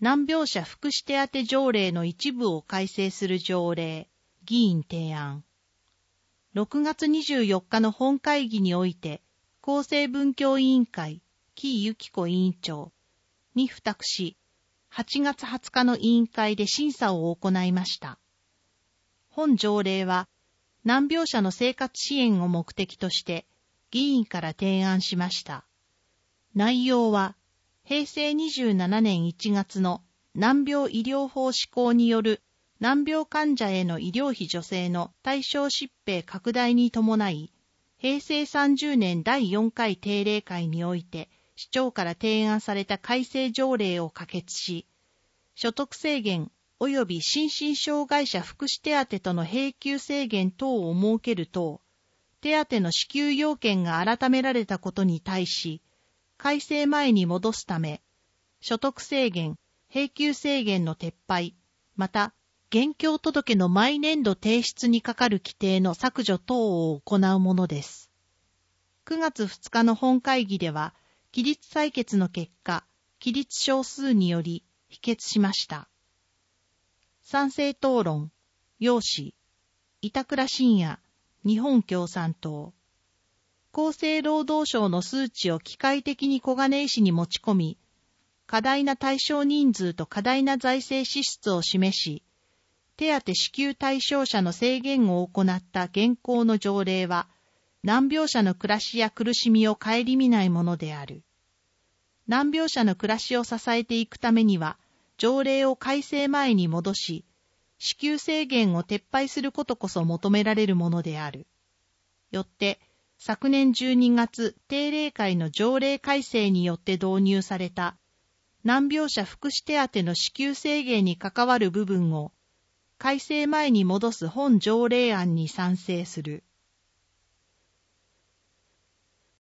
難病者福祉手当条例の一部を改正する条例、議員提案。6月24日の本会議において、厚生文教委員会、木井由紀子委員長に付託し、8月20日の委員会で審査を行いました。本条例は、難病者の生活支援を目的として、議員から提案しました。内容は、平成27年1月の難病医療法施行による難病患者への医療費助成の対象疾病拡大に伴い、平成30年第4回定例会において市長から提案された改正条例を可決し、所得制限及び心身障害者福祉手当との並給制限等を設ける等、手当の支給要件が改められたことに対し、改正前に戻すため、所得制限、並給制限の撤廃、また、現況届の毎年度提出にかかる規定の削除等を行うものです。9月2日の本会議では、期日採決の結果、期日少数により否決しました。賛成討論、要旨、板倉信也、日本共産党。厚生労働省の数値を機械的に小金井市に持ち込み、過大な対象人数と過大な財政支出を示し、手当支給対象者の制限を行った現行の条例は、難病者の暮らしや苦しみを顧みないものである。難病者の暮らしを支えていくためには、条例を改正前に戻し、支給制限を撤廃することこそ求められるものである。よって、昨年12月定例会の条例改正によって導入された難病者福祉手当の支給制限に関わる部分を改正前に戻す本条例案に賛成する。